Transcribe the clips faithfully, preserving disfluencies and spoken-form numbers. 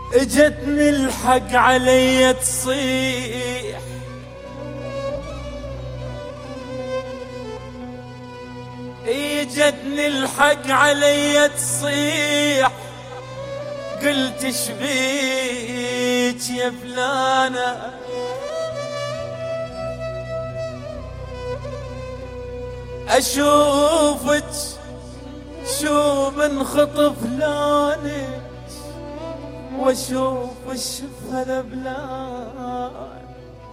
اجتني الحق علي تصيح، اجتني الحق علي تصيح، قلت شبيك يا فلانة، اشوفك شو من خطف لونك واشوف الشفه ذبلان،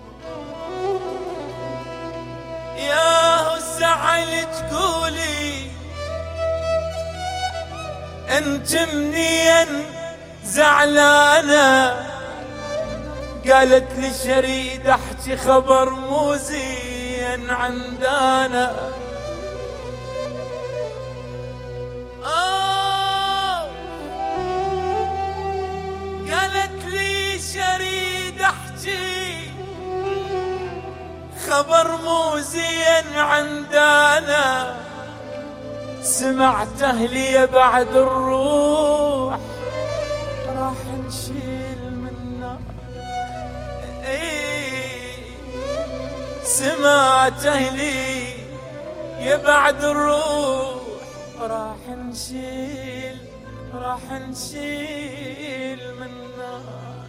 ياهو الزعل تقولي انت منين زعلانه، قالت لي شريد احكي خبر مو زين عندنا، قالت لي شريد احكي خبر مو زين عندنا، سمعت اهلي بعد الروح راح نشيل منا، ايه سمعت اهلي يا بعد الروح راح نشيل راح نشيل منا،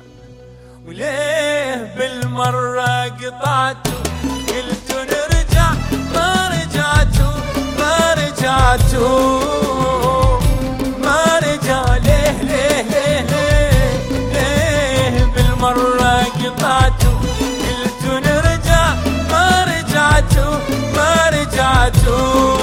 وليه بالمرة قطعتوا قلتوا نرجع ما رجعتوا ما رجعتوا ما رجع، ليه ليه ليه ليه, ليه بالمرة قطعتوا قلتوا نرجع ما رجعتوا ما رجعتوا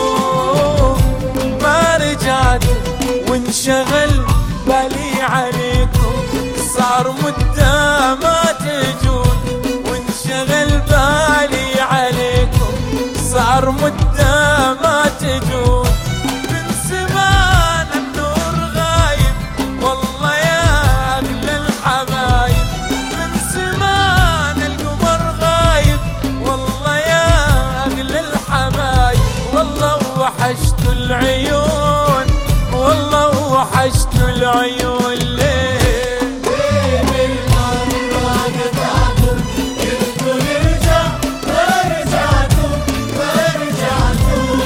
ما رجعتوا، وانشغل بالي عليكم صار مدة ما تجون، وانشغل بالي عليكم صار مدة ما تجون، من زمان النور غايب والله يا أغلى الحبايب، من زمان القمر غايب والله يا أغلى الحبايب، والله وحشت العيون والله وحشت العيون، ليه ليه بالمرة قطعتوا قلتوا نرجع ما رجعتوا ما رجعتوا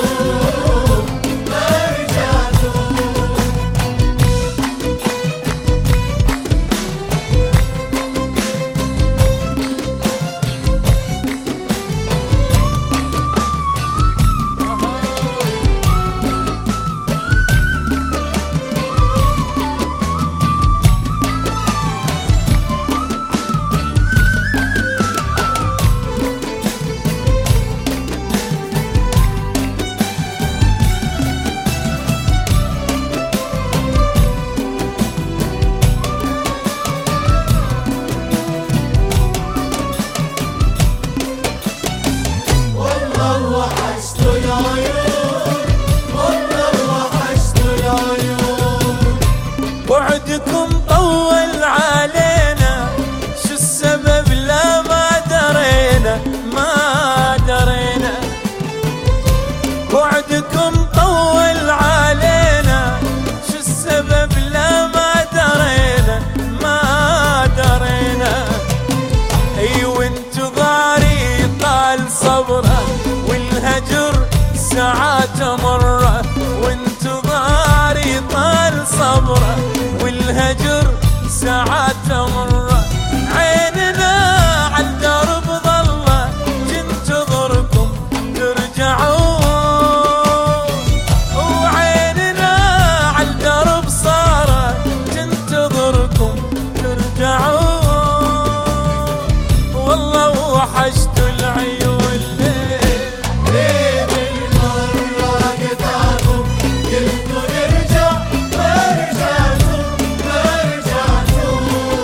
ما رجعتوا. وحشت العيون والله وحشت العيون، بعدكم طول علينا شو السبب لا ما درينا ما درينا، بعدكم طول علينا شو السبب لا ما درينا ما درينا، اي وانتظاري طال صبره والهجر ساعات مرة، وانتظاري طال صبره والهجر ساعات مرة، عيننا عالدرب ظلة تنتظركم ترجعون، وعيننا عالدرب صارت تنتظركم ترجعون، والله وحشت العيون، ليه بالمرة قطعتوا قلتوا نرجع ما رجعتوا ما رجعتوا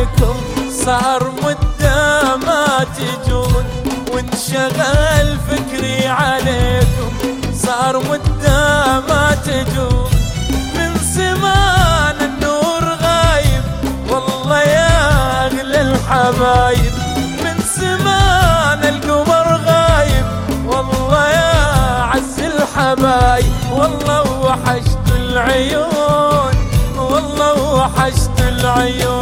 عليكم صار مدة ما تجون، وانشغل فكري عليكم صار مدة ما تجون. من زمان النور غايب والله يا أغلى الحبايب، من زمان القمر غايب والله يا عز الحبايب. والله وحشت العيون والله وحشت العيون.